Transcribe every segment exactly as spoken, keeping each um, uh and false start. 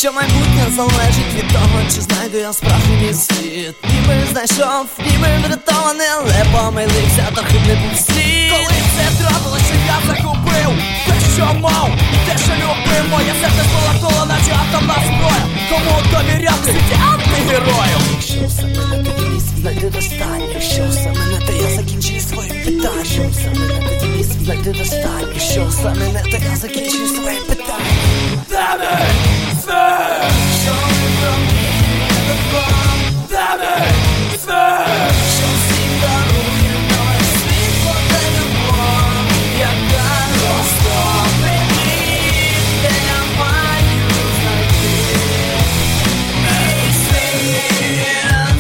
що майбутнє залежить від того, чи знайду я справжній світ. Ніби знайшов, ніби врятований, але помилився, трохи не був слід. Коли це трапилося, що я загубив те, що мав, те, що любив. Моє серце спалахнуло, наче атомна зброя. Кому довіряти світі антигерою? Якщо все мене тоді мій світ знайди достань. Якщо все мене, то я закінчую свої питання. Якщо все мене тоді мій світ знайди достань. Якщо все мене, то я закінчую свої питання. Дай мій світ! Що ми про мені не вам? Дай мій світ! Що всім дарує нове світло та любов, яка розтопить мрій, де я маю знайти мій світ.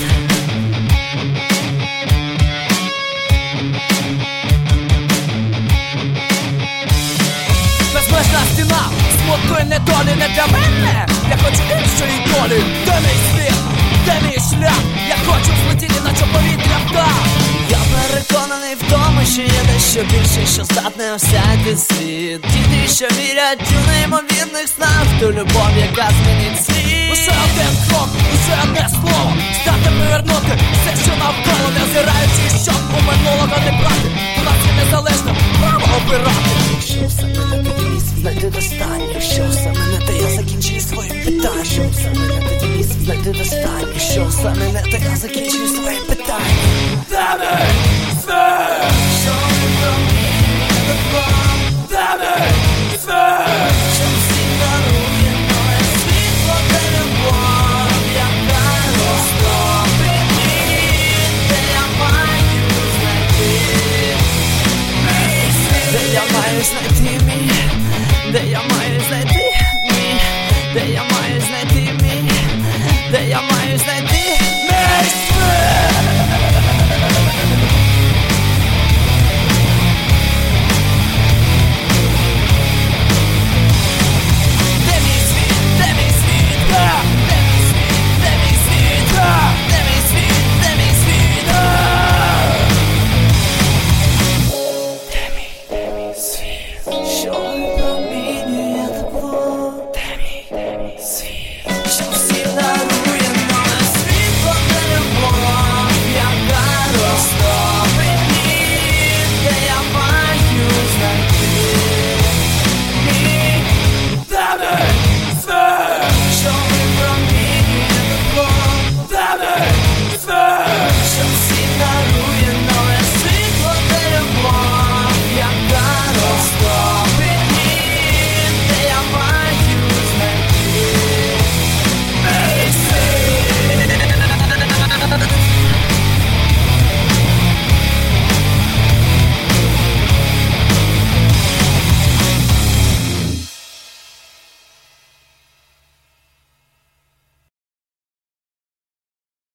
Безмежна стіна, смутної недолі не для мене. Я хочу іншої долі. Де мій світ? Де мій шлях? Я хочу злетіти, наче повітря птах. Я переконаний в тому, що є дещо більше, що здатне осяяти світ. Діти, що вірять у неймовірних снах, ту любов, яка змінить світ. Лише один крок, лише одне слово, здатне повернути все, що навколо, не озираючись, щоб у минулого не брати. У нас є незалежне право обирати. Якщо все мене, тоді мій світ знайди достань. Якщо все мене, то я закінчую свої питання. Якщо все мене, тоді мій світ знайди достань. Якщо все мене, то я закінчую свої питання.